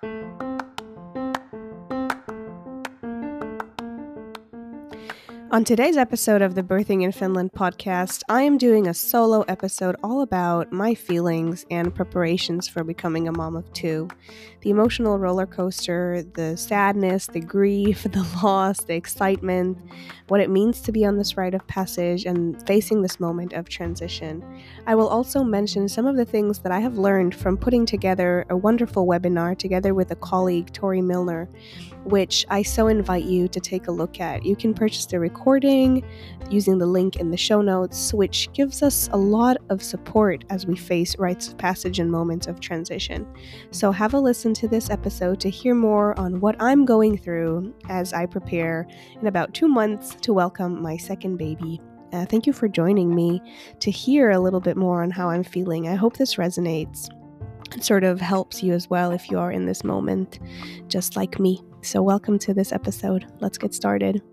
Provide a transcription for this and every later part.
On today's episode of the Birthing in Finland podcast, I am doing a solo episode all about my feelings and preparations for becoming a mom of two. The emotional roller coaster, the sadness, the grief, the loss, the excitement, what it means to be on this rite of passage and facing this moment of transition. I will also mention some of the things that I have learned from putting together a wonderful webinar together with a colleague, Tori Milner, which I so invite you to take a look at. You can purchase the recording using the link in the show notes, which gives us a lot of support as we face rites of passage and moments of transition. So have a listen to this episode to hear more on what I'm going through as I prepare in about 2 months to welcome my second baby. Thank you for joining me to hear a little bit more on how I'm feeling. I hope this resonates and sort of helps you as well if you are in this moment, just like me. So welcome to this episode. Let's get started.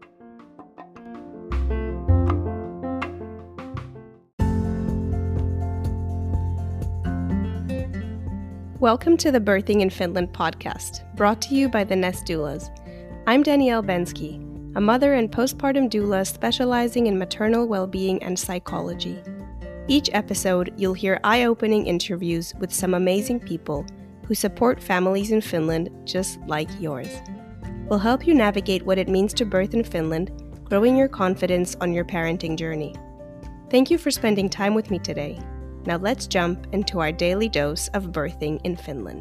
Welcome to the Birthing in Finland podcast, brought to you by the Nest Doulas. I'm Danielle Bensky, a mother and postpartum doula specializing in maternal well-being and psychology. Each episode, you'll hear eye-opening interviews with some amazing people who support families in Finland just like yours. We'll help you navigate what it means to birth in Finland, growing your confidence on your parenting journey. Thank you for spending time with me today. Now let's jump into our daily dose of birthing in Finland.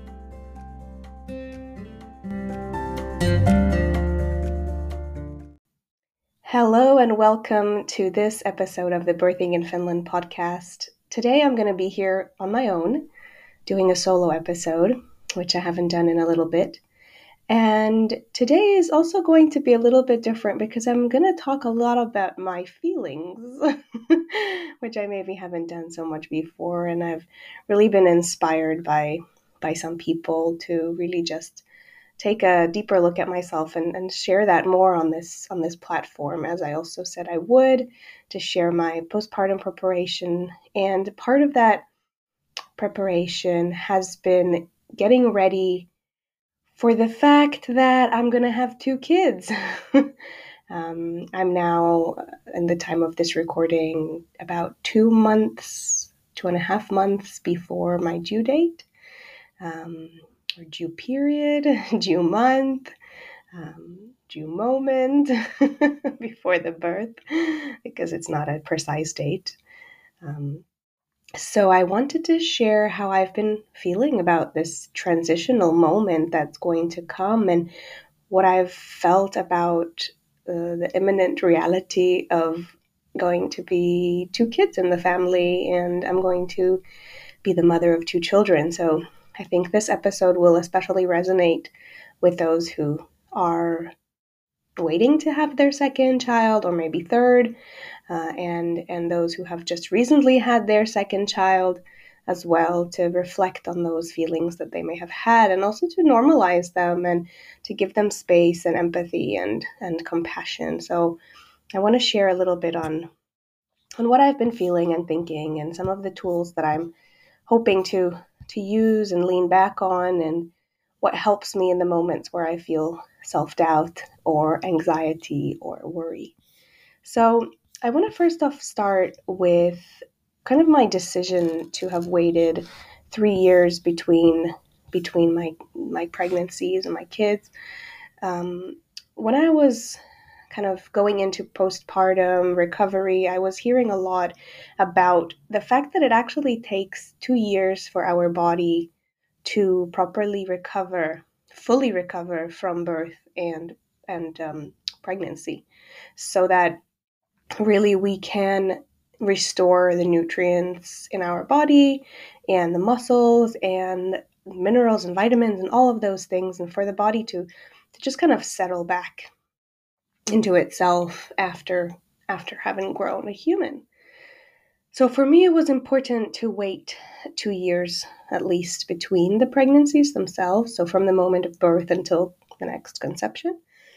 Hello and welcome to this episode of the Birthing in Finland podcast. Today I'm going to be here on my own, doing a solo episode, which I haven't done in a little bit. And today is also going to be a little bit different because I'm going to talk a lot about my feelings, which I maybe haven't done so much before. And I've really been inspired by some people to really just take a deeper look at myself and share that more on this platform, as I also said I would, to share my postpartum preparation. And part of that preparation has been getting ready for the fact that I'm going to have 2 kids. I'm now, in the time of this recording, about 2.5 months before my due date, or due period, due month, due moment before the birth, because it's not a precise date. So I wanted to share how I've been feeling about this transitional moment that's going to come and what I've felt about the imminent reality of going to be 2 kids in the family, and I'm going to be the mother of 2 children. So I think this episode will especially resonate with those who are waiting to have their second child or maybe third, and those who have just recently had their second child as well, to reflect on those feelings that they may have had and also to normalize them and to give them space and empathy and compassion. So I want to share a little bit on what I've been feeling and thinking and some of the tools that I'm hoping to use and lean back on, and what helps me in the moments where I feel self-doubt or anxiety or worry. So I want to first off start with kind of my decision to have waited 3 years between my pregnancies and my kids. When I was kind of going into postpartum recovery, I was hearing a lot about the fact that it actually takes 2 years for our body to properly recover, fully recover from birth and pregnancy, so that really we can restore the nutrients in our body and the muscles and minerals and vitamins and all of those things, and for the body to just kind of settle back into itself after having grown a human. So for me, it was important to wait 2 years at least between the pregnancies themselves, so from the moment of birth until the next conception.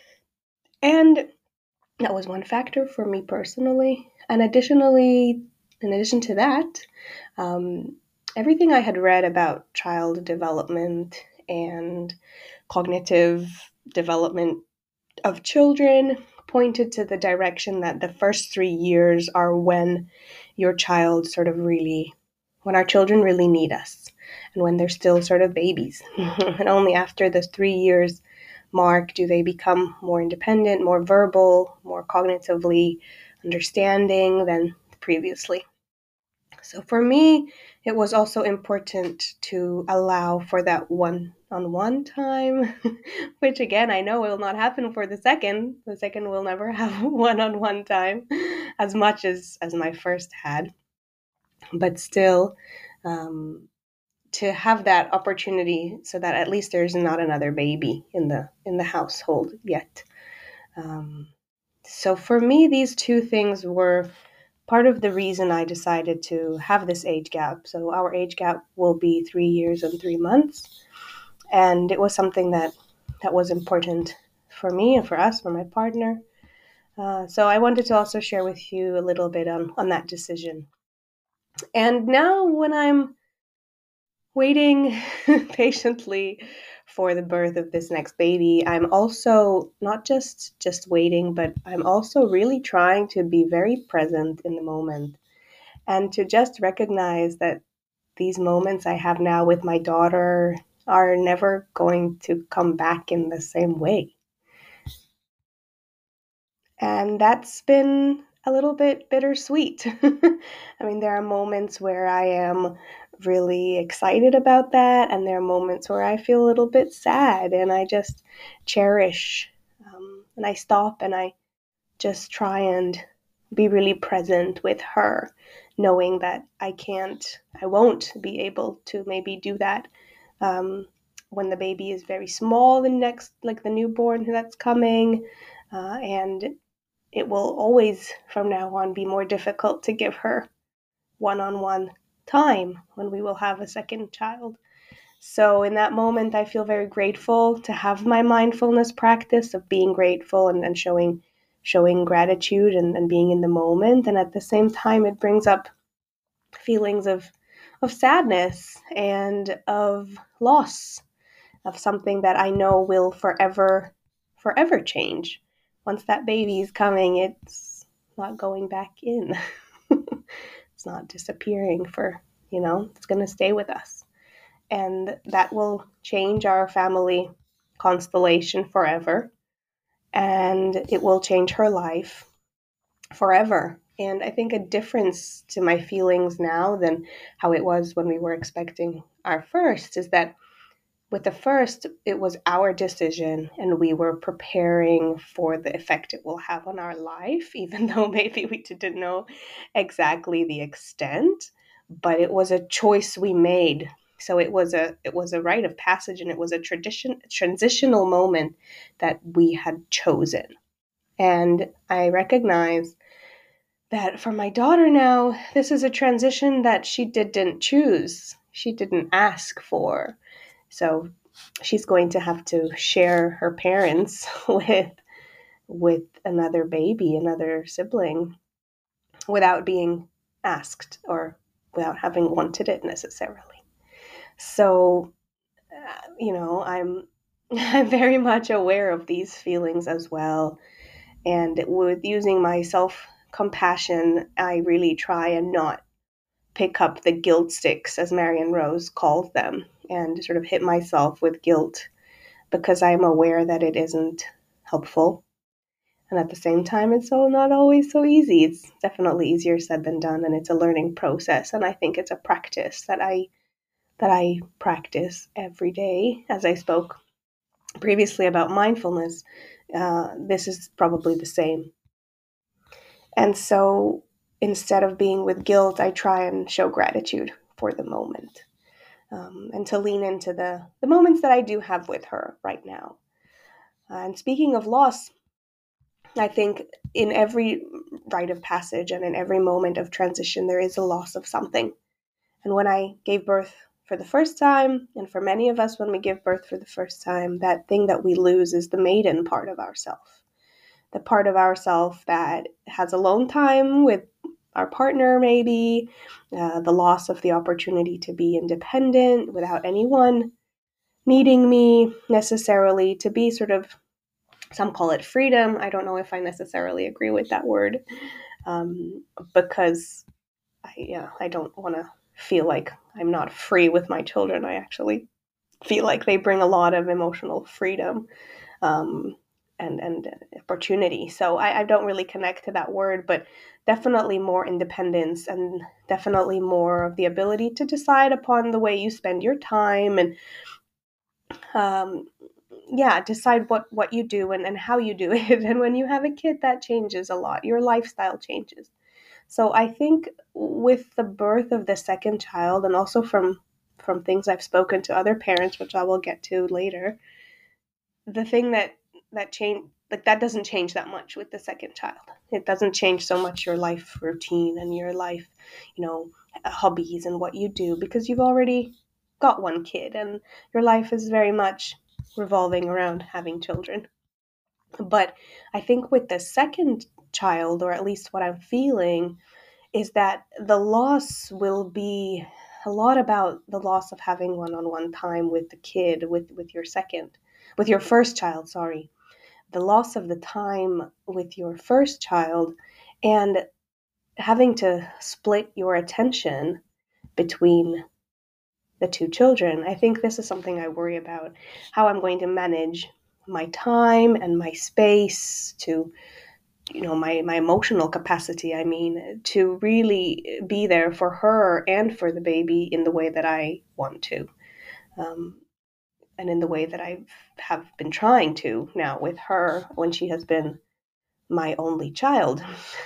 And that was one factor for me personally. And additionally, in addition to that, everything I had read about child development and cognitive development of children pointed to the direction that the first 3 years are when your child sort of really, when our children really need us, and when they're still sort of babies. And only after the 3 years mark do they become more independent, more verbal, more cognitively understanding than previously. So for me, it was also important to allow for that one-on-one time, which again, I know will not happen for the second. The second will never have one-on-one time as much as my first had. But still, to have that opportunity so that at least there's not another baby in the household yet. So for me, these two things were part of the reason I decided to have this age gap. So our age gap will be 3 years and 3 months, and it was something that was important for me and for us, for my partner. So I wanted to also share with you a little bit on that decision. And now, when I'm waiting patiently for the birth of this next baby, I'm also not just waiting, but I'm also really trying to be very present in the moment and to just recognize that these moments I have now with my daughter are never going to come back in the same way. And that's been a little bit bittersweet. I mean, there are moments where I am really excited about that, and there are moments where I feel a little bit sad, and I just cherish, and I stop and I just try and be really present with her, knowing that I won't be able to maybe do that when the baby is very small, the next, like the newborn that's coming, and it will always from now on be more difficult to give her one-on-one time when we will have a second child. So in that moment, I feel very grateful to have my mindfulness practice of being grateful and showing gratitude and being in the moment. And at the same time, it brings up feelings of sadness and of loss of something that I know will forever change. Once that baby is coming, it's not going back in. It's not disappearing it's going to stay with us. And that will change our family constellation forever. And it will change her life forever. And I think a difference to my feelings now than how it was when we were expecting our first is that with the first, it was our decision, and we were preparing for the effect it will have on our life, even though maybe we didn't know exactly the extent. But it was a choice we made. So it was a rite of passage, and it was a transitional moment that we had chosen. And I recognize that for my daughter now, this is a transition that she didn't choose. She didn't ask for. So she's going to have to share her parents with another baby, another sibling, without being asked or without having wanted it necessarily. So, I'm I'm very much aware of these feelings as well. And with using my self compassion, I really try and not pick up the guilt sticks, as Marion Rose calls them, and sort of hit myself with guilt because I'm aware that it isn't helpful. And at the same time, it's not always so easy. It's definitely easier said than done, and it's a learning process. And I think it's a practice that I practice every day. As I spoke previously about mindfulness, this is probably the same. And so instead of being with guilt, I try and show gratitude for the moment, and to lean into the moments that I do have with her right now. And speaking of loss, I think in every rite of passage and in every moment of transition, there is a loss of something. And when I gave birth for the first time, and for many of us, when we give birth for the first time, that thing that we lose is the maiden part of ourself. The part of ourself that has alone time with our partner, maybe, the loss of the opportunity to be independent without anyone. needing me necessarily to be sort of, some call it freedom. I don't know if I necessarily agree with that word, um, because I don't want to feel like I'm not free with my children. I actually feel like they bring a lot of emotional freedom, um, and opportunity. So I don't really connect to that word, but definitely more independence, and definitely more of the ability to decide upon the way you spend your time, and um, yeah, decide what you do, and how you do it. And when you have a kid, that changes a lot. Your lifestyle changes. So I think with the birth of the second child, and also from things I've spoken to other parents, which I will get to later, the thing that change, like, that doesn't change that much with the second child. It doesn't change so much your life routine and your life, hobbies and what you do, because you've already got one kid, and your life is very much revolving around having children. But I think with the second child, or at least what I'm feeling, is that the loss will be a lot about the loss of having one-on-one time with the kid, with your first child, sorry. The loss of the time with your first child, and having to split your attention between the two children. I think this is something I worry about, how I'm going to manage my time and my space to, my emotional capacity, I mean, to really be there for her and for the baby in the way that I want to, um, and in the way that I have been trying to now with her when she has been my only child.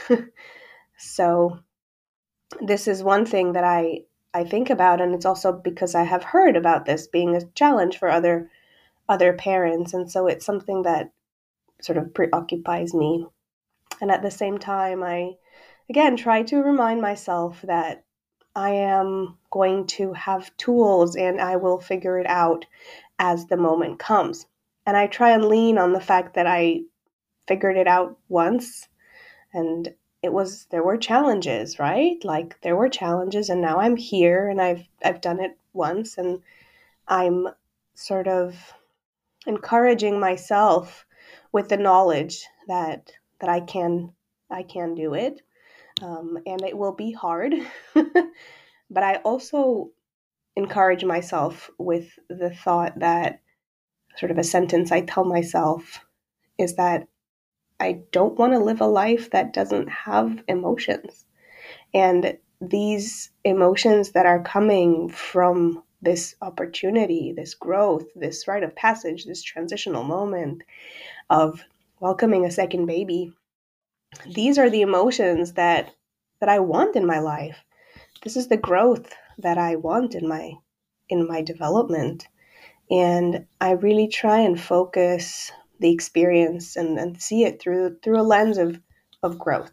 So this is one thing that I think about, and it's also because I have heard about this being a challenge for other parents, and so it's something that sort of preoccupies me. And at the same time, I again try to remind myself that I am going to have tools, and I will figure it out as the moment comes. And I try and lean on the fact that I figured it out once, and there were challenges, right? Like, there were challenges, and now I'm here, and I've done it once, and I'm sort of encouraging myself with the knowledge that I can do it, and it will be hard. But I also encourage myself with the thought that, sort of a sentence I tell myself, is that I don't want to live a life that doesn't have emotions. And these emotions that are coming from this opportunity, this growth, this rite of passage, this transitional moment of welcoming a second baby, these are the emotions that I want in my life. This is the growth that I want in my development. And I really try and focus the experience, and see it through a lens of growth.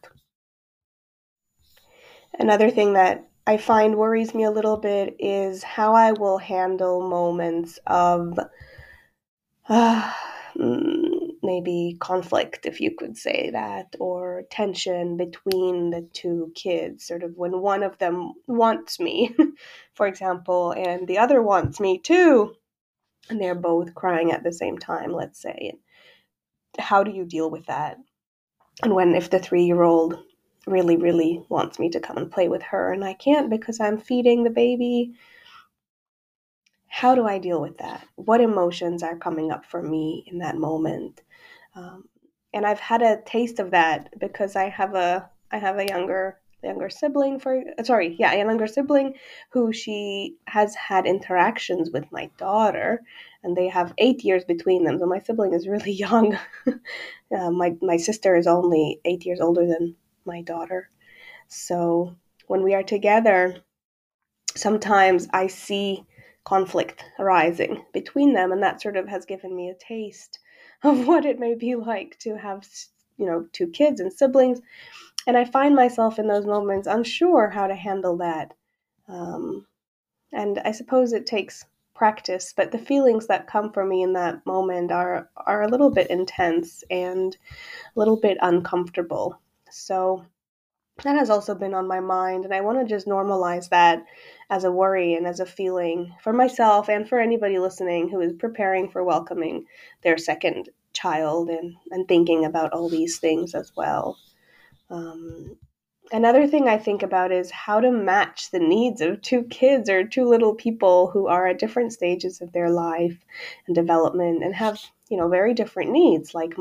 Another thing that I find worries me a little bit is how I will handle moments of uh, maybe conflict, if you could say that, or tension between the two kids, sort of when one of them wants me, for example, and the other wants me too, and they're both crying at the same time, let's say. How do you deal with that? And if the 3-year-old really, really wants me to come and play with her, and I can't because I'm feeding the baby, how do I deal with that? What emotions are coming up for me in that moment? Um, and I've had a taste of that because I have a younger sibling, a younger sibling who she has had interactions with my daughter, and they have 8 years between them. So my sibling is really young. My sister is only 8 years older than my daughter. So when we are together, sometimes I see conflict arising between them, and that sort of has given me a taste of what it may be like to have, two kids and siblings. And I find myself in those moments unsure how to handle that. Um, and I suppose it takes practice, but the feelings that come for me in that moment are a little bit intense and a little bit uncomfortable. So that has also been on my mind, and I want to just normalize that as a worry and as a feeling for myself and for anybody listening who is preparing for welcoming their second child and thinking about all these things as well. Um, Another thing I think about is how to match the needs of two kids or two little people who are at different stages of their life and development and have, very different needs. Like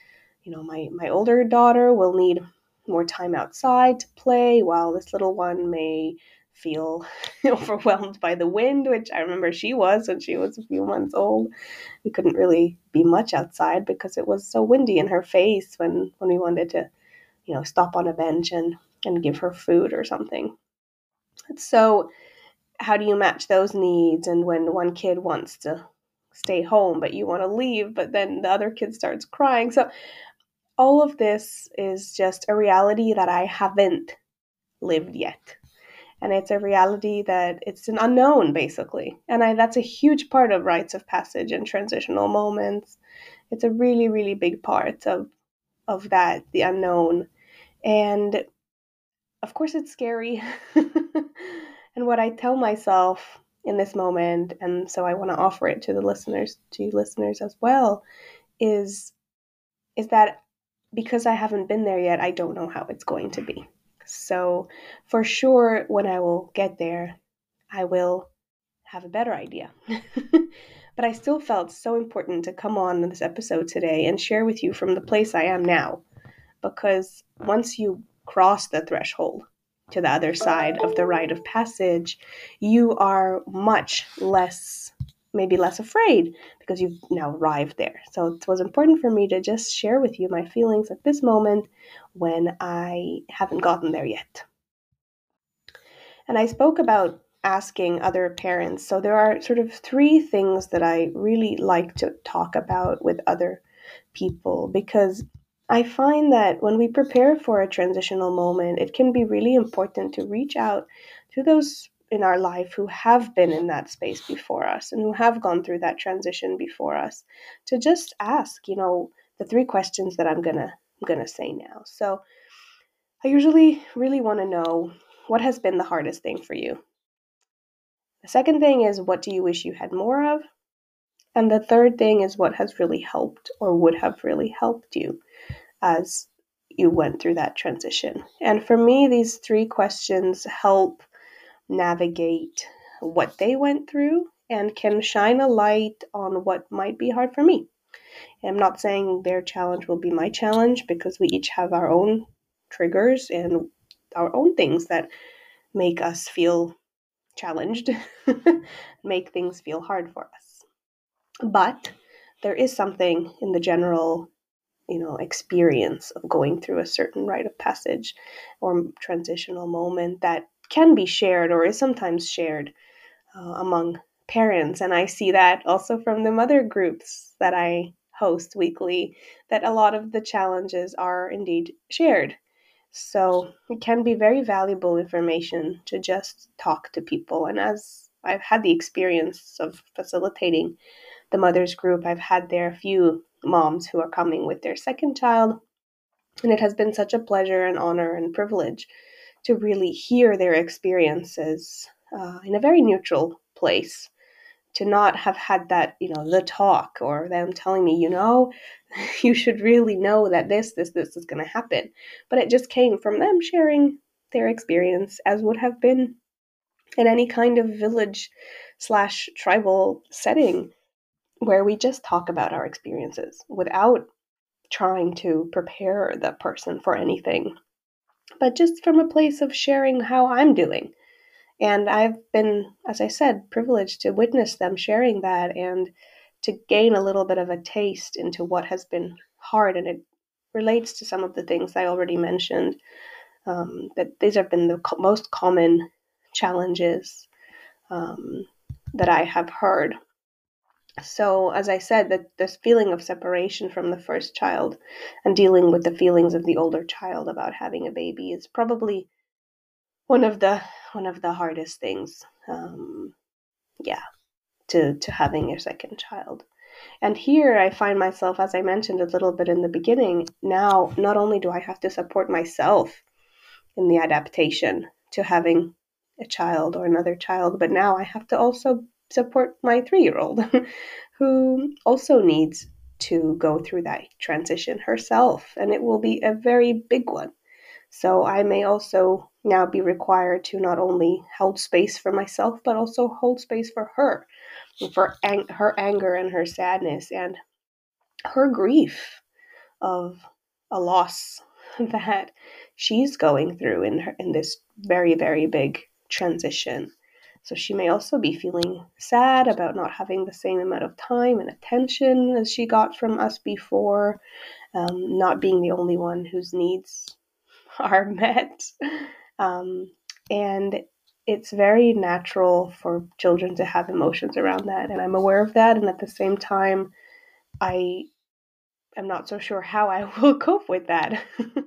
my older daughter will need more time outside to play, while this little one may feel overwhelmed by the wind, which I remember she was when she was a few months old. We couldn't really be much outside because it was so windy in her face when we wanted to, stop on a bench and give her food or something. So, how do you match those needs? And when one kid wants to stay home, but you want to leave, but then the other kid starts crying. So, all of this is just a reality that I haven't lived yet. And it's a reality that it's an unknown, basically. And that's a huge part of rites of passage and transitional moments. It's a really, really big part of that, the unknown. And of course, it's scary. And what I tell myself in this moment, and so I want to offer it to you listeners as well, is that because I haven't been there yet, I don't know how it's going to be. So, for sure, when I will get there, I will have a better idea. But I still felt so important to come on this episode today and share with you from the place I am now. Because once you cross the threshold to the other side of the rite of passage, you are much less, maybe less afraid because you've now arrived there. So it was important for me to just share with you my feelings at this moment when I haven't gotten there yet. And I spoke about asking other parents. So there are sort of three things that I really like to talk about with other people because I find that when we prepare for a transitional moment, it can be really important to reach out to those in our life who have been in that space before us and who have gone through that transition before us to just ask, the three questions that I'm going to say now. So, I usually really want to know what has been the hardest thing for you. The second thing is what do you wish you had more of? And the third thing is what has really helped or would have really helped you as you went through that transition. And for me, these three questions help navigate what they went through and can shine a light on what might be hard for me. I'm not saying their challenge will be my challenge because we each have our own triggers and our own things that make us feel challenged, make things feel hard for us. But there is something in the general experience of going through a certain rite of passage or transitional moment that can be shared or is sometimes shared among parents. And I see that also from the mother groups that I host weekly, that a lot of the challenges are indeed shared. So it can be very valuable information to just talk to people. And as I've had the experience of facilitating the mothers group, I've had there a few moms who are coming with their second child. And it has been such a pleasure and honor and privilege to really hear their experiences in a very neutral place. To not have had that, the talk or them telling me, you should really know that this is going to happen. But it just came from them sharing their experience as would have been in any kind of village slash tribal setting where we just talk about our experiences without trying to prepare the person for anything, but just from a place of sharing how I'm doing. And I've been, as I said, privileged to witness them sharing that and to gain a little bit of a taste into what has been hard. And it relates to some of the things I already mentioned, that these have been the most common challenges that I have heard. So, as I said, that this feeling of separation from the first child and dealing with the feelings of the older child about having a baby is probably one of the hardest things. Yeah, to having your second child. And here I find myself, as I mentioned a little bit in the beginning, now not only do I have to support myself in the adaptation to having a child or another child. But now I have to also support my 3-year-old who also needs to go through that transition herself, and it will be a very big one. So I may also now be required to not only hold space for myself, but also hold space for her, for her anger and her sadness and her grief of a loss that she's going through in this very, very big transition. So she may also be feeling sad about not having the same amount of time and attention as she got from us before, not being the only one whose needs are met. Um, and it's very natural for children to have emotions around that. And I'm aware of that. And at the same time, I am not so sure how I will cope with that.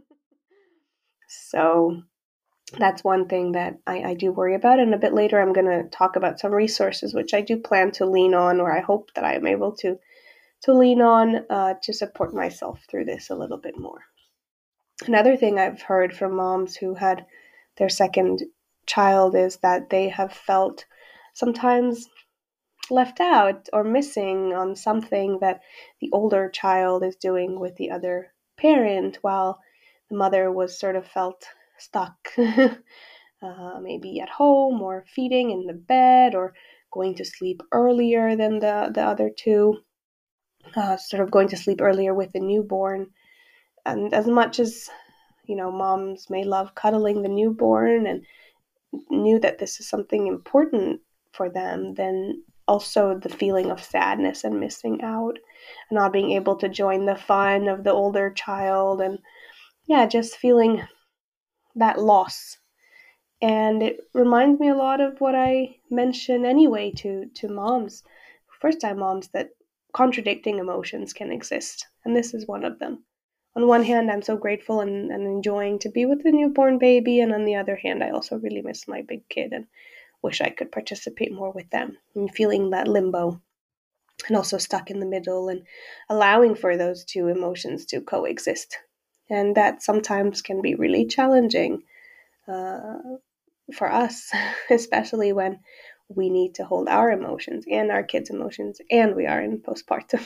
So that's one thing that I do worry about. And a bit later, I'm going to talk about some resources which I do plan to lean on, or I hope that I am able to lean on to support myself through this a little bit more. Another thing I've heard from moms who had their second child is that they have felt sometimes left out or missing on something that the older child is doing with the other parent, while the mother was sort of felt stuck, maybe at home or feeding in the bed or going to sleep earlier than the other two, sort of going to sleep earlier with the newborn. And as much as moms may love cuddling the newborn and knew that this is something important for them, then also the feeling of sadness and missing out and not being able to join the fun of the older child, and yeah, just feeling that loss. And it reminds me a lot of what I mention anyway to moms, first time moms, that contradicting emotions can exist, and this is one of them. On one hand, I'm so grateful and enjoying to be with the newborn baby, and on the other hand, I also really miss my big kid and wish I could participate more with them, and feeling that limbo and also stuck in the middle, and allowing for those two emotions to coexist. And that sometimes can be really challenging uh, for us, especially when we need to hold our emotions and our kids' emotions, and we are in postpartum.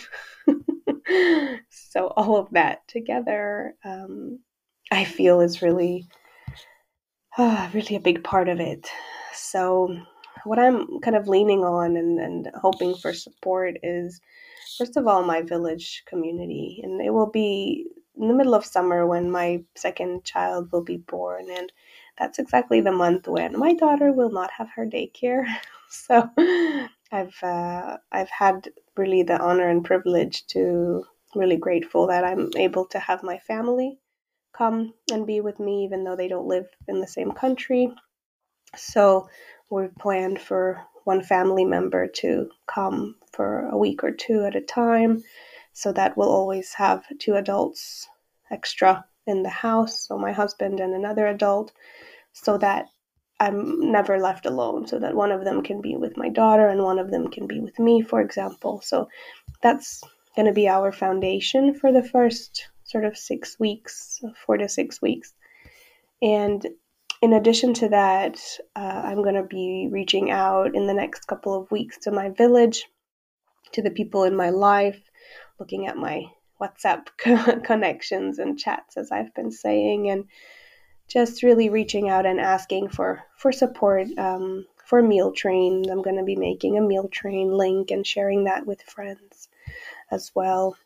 So all of that together, I feel is really, really a big part of it. So what I'm kind of leaning on and hoping for support is, first of all, my village community. And it will be in the middle of summer when my second child will be born. And that's exactly the month when my daughter will not have her daycare. So I've had really the honor and privilege to, really grateful that I'm able to have my family come and be with me, even though they don't live in the same country. So we've planned for one family member to come for a week or two at a time. So that we'll always have 2 adults extra in the house. So my husband and another adult, so that I'm never left alone. So that one of them can be with my daughter and one of them can be with me, for example. So that's going to be our foundation for the first sort of 6 weeks, 4 to 6 weeks. And in addition to that, I'm going to be reaching out in the next couple of weeks to my village, to the people in my life, looking at my WhatsApp connections and chats, as I've been saying, and just really reaching out and asking for support, for meal train. I'm going to be making a meal train link and sharing that with friends as well.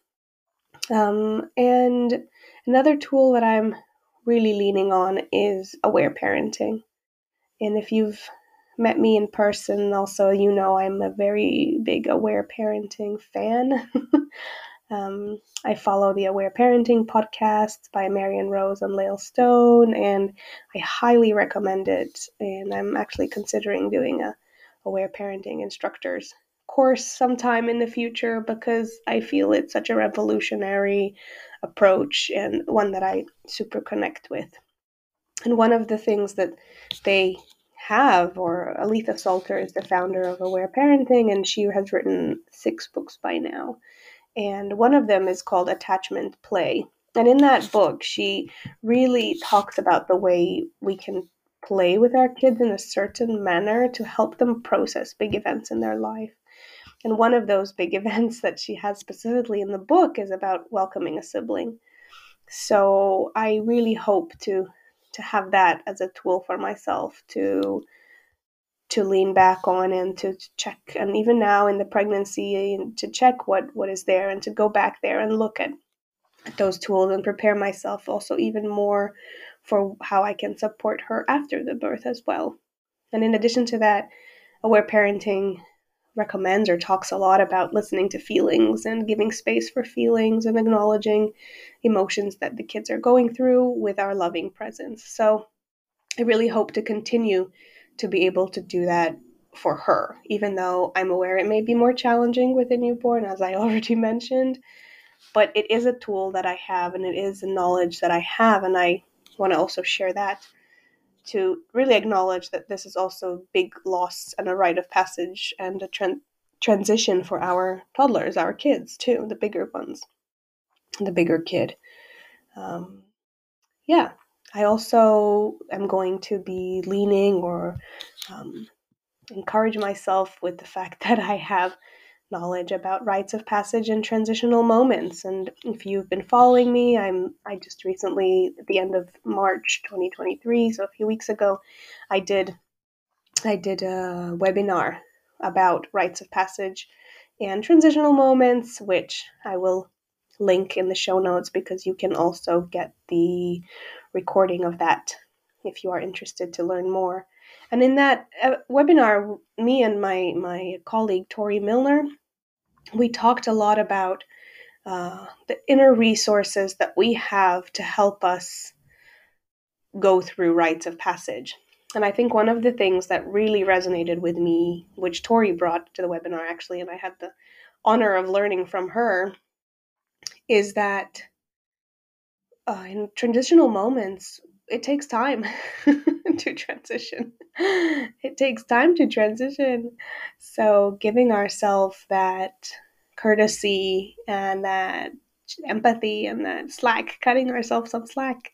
And another tool that I'm really leaning on is aware parenting. And if you've met me in person, also, I'm a very big aware parenting fan. I follow the Aware Parenting podcast by Marion Rose and Lael Stone, and I highly recommend it. And I'm actually considering doing a Aware Parenting instructor's course sometime in the future, because I feel it's such a revolutionary approach and one that I super connect with. And one of the things that they have, or Aletha Salter is the founder of Aware Parenting, and she has written 6 books by now. And one of them is called Attachment Play. And in that book, she really talks about the way we can play with our kids in a certain manner to help them process big events in their life. And one of those big events that she has specifically in the book is about welcoming a sibling. So I really hope to have that as a tool for myself to lean back on and to check, and even now in the pregnancy, to check what is there and to go back there and look at those tools and prepare myself also even more for how I can support her after the birth as well. And in addition to that, Aware Parenting recommends or talks a lot about listening to feelings and giving space for feelings and acknowledging emotions that the kids are going through with our loving presence. So I really hope to continue to be able to do that for her, even though I'm aware it may be more challenging with a newborn, as I already mentioned. But it is a tool that I have, and it is a knowledge that I have, and I want to also share that to really acknowledge that this is also a big loss and a rite of passage and a transition for our toddlers, our kids too, the bigger ones, the bigger kid. Um, yeah, I also am going to be leaning or encourage myself with the fact that I have knowledge about rites of passage and transitional moments. And if you've been following me, I just recently, at the end of March 2023, so a few weeks ago, I did a webinar about rites of passage and transitional moments, which I will link in the show notes because you can also get the recording of that if you are interested to learn more. And in that webinar, me and my colleague Tori Milner, we talked a lot about the inner resources that we have to help us go through rites of passage. And I think one of the things that really resonated with me, which Tori brought to the webinar actually, and I had the honor of learning from her, is that in transitional moments, it takes time to transition. It takes time to transition. So giving ourselves that courtesy and that empathy and that slack, cutting ourselves some slack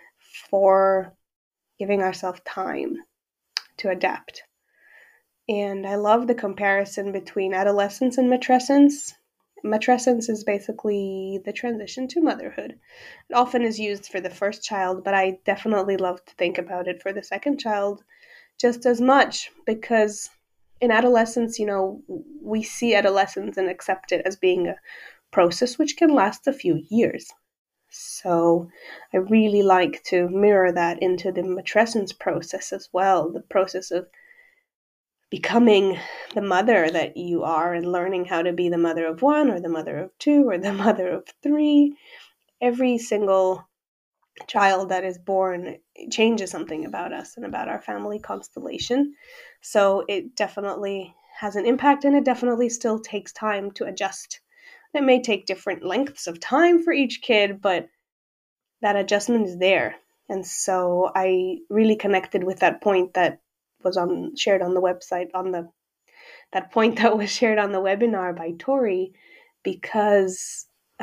for giving ourselves time to adapt. And I love the comparison between adolescence and matrescence. Matrescence is basically the transition to motherhood. It often is used for the first child, but I definitely love to think about it for the second child just as much because in adolescence, we see adolescence and accept it as being a process which can last a few years. So I really like to mirror that into the matrescence process as well, the process of becoming the mother that you are and learning how to be the mother of one or the mother of two or the mother of three. Every single child that is born changes something about us and about our family constellation. So it definitely has an impact, and it definitely still takes time to adjust. It may take different lengths of time for each kid, but that adjustment is there. And so I really connected with that point that was shared on the website, on the that point that was shared on the webinar by Tori, because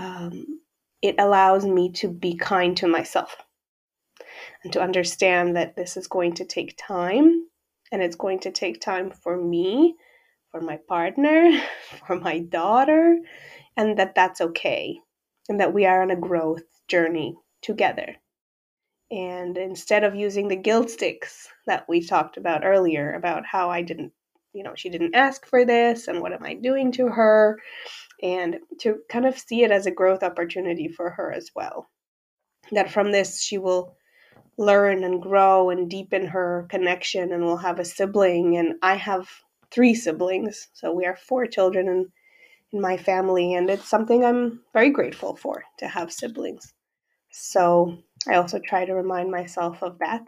it allows me to be kind to myself and to understand that this is going to take time, and it's going to take time for me, for my partner, for my daughter, and that that's okay, and that we are on a growth journey together. And instead of using the guilt sticks that we talked about earlier, about how I didn't, she didn't ask for this and what am I doing to her, and to kind of see it as a growth opportunity for her as well. That from this, she will learn and grow and deepen her connection and will have a sibling. And I have 3 siblings, so we are 4 children in my family, and it's something I'm very grateful for, to have siblings. So I also try to remind myself of that.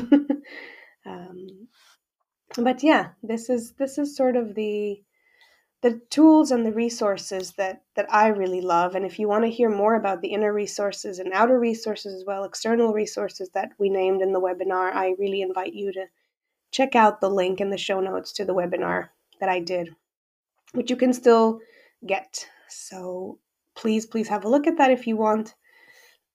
um, but yeah, this is sort of the tools and the resources that I really love. And if you want to hear more about the inner resources and outer resources as well, external resources that we named in the webinar, I really invite you to check out the link in the show notes to the webinar that I did, which you can still get. So please have a look at that if you want.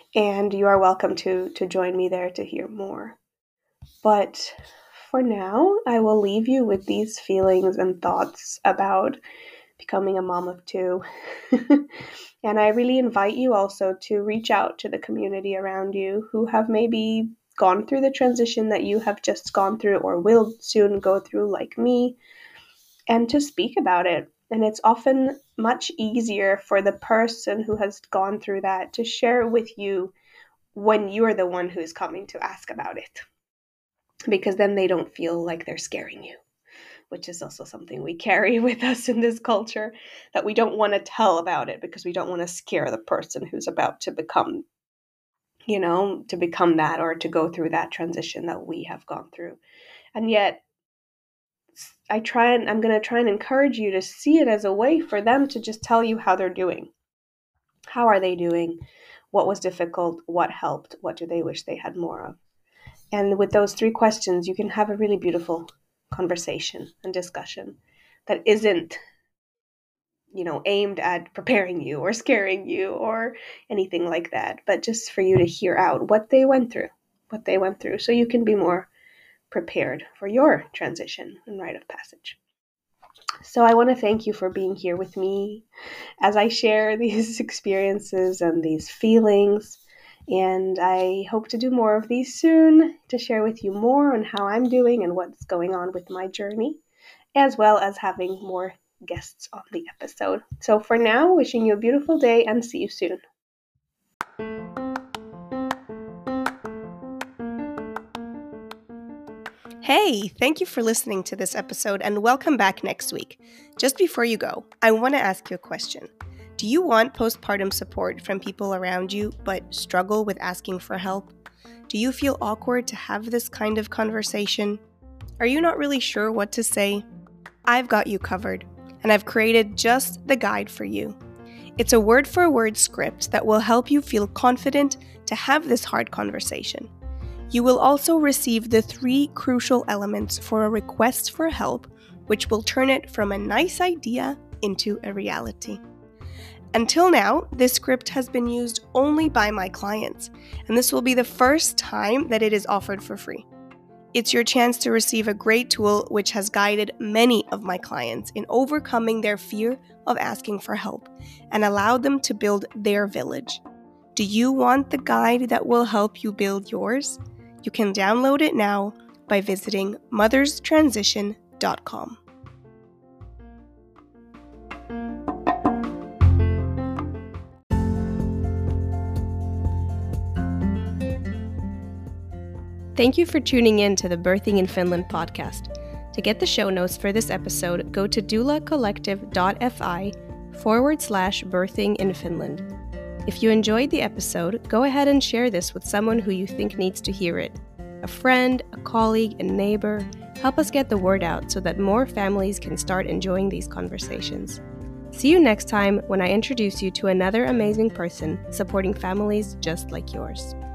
And you are welcome to join me there to hear more. But for now, I will leave you with these feelings and thoughts about becoming a mom of two. And I really invite you also to reach out to the community around you who have maybe gone through the transition that you have just gone through or will soon go through, like me, and to speak about it. And it's often much easier for the person who has gone through that to share with you when you're the one who's coming to ask about it, because then they don't feel like they're scaring you, which is also something we carry with us in this culture, that we don't want to tell about it because we don't want to scare the person who's about to become, to become that or to go through that transition that we have gone through. And yet I'm going to try and encourage you to see it as a way for them to just tell you how they're doing. How are they doing? What was difficult? What helped? What do they wish they had more of? And with those 3 questions, you can have a really beautiful conversation and discussion that isn't, aimed at preparing you or scaring you or anything like that, but just for you to hear out what they went through, so you can be more prepared for your transition and rite of passage. So I want to thank you for being here with me as I share these experiences and these feelings. And I hope to do more of these soon, to share with you more on how I'm doing and what's going on with my journey, as well as having more guests on the episode. So for now, wishing you a beautiful day and see you soon. Hey, thank you for listening to this episode and welcome back next week. Just before you go, I want to ask you a question. Do you want postpartum support from people around you but struggle with asking for help? Do you feel awkward to have this kind of conversation? Are you not really sure what to say? I've got you covered, and I've created just the guide for you. It's a word-for-word script that will help you feel confident to have this hard conversation. You will also receive the 3 crucial elements for a request for help, which will turn it from a nice idea into a reality. Until now, this script has been used only by my clients, and this will be the first time that it is offered for free. It's your chance to receive a great tool which has guided many of my clients in overcoming their fear of asking for help and allowed them to build their village. Do you want the guide that will help you build yours? You can download it now by visiting motherstransition.com. Thank you for tuning in to the Birthing in Finland podcast. To get the show notes for this episode, go to doulacollective.fi/birthing in Finland. If you enjoyed the episode, go ahead and share this with someone who you think needs to hear it. A friend, a colleague, a neighbor. Help us get the word out so that more families can start enjoying these conversations. See you next time when I introduce you to another amazing person supporting families just like yours.